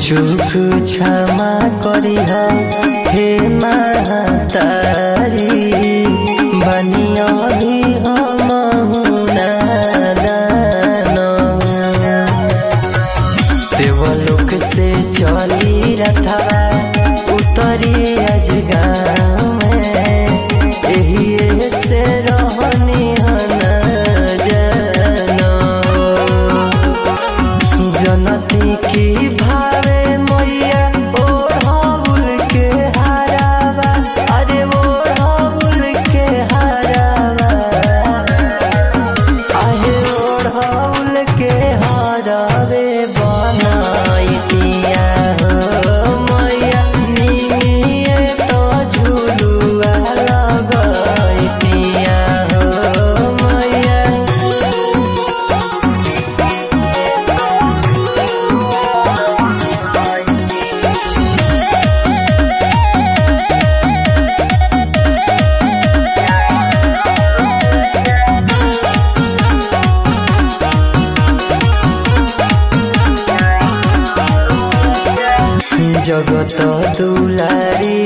चूक क्षमा करिह हे महतारी बनिया भी हम नादान। देवलोक से चली रथवा उतरी आज गाँव में एही से रहनी जनती की भावे मैया ओढ़ाउल के हरावा अरे ओढ़ाउल के हरावा आहे ओढ़ाउल के हरावे बनाइतिया हो मैया निमिये तो झुलुआ लगइतिया हो मैया। जगत दुलारी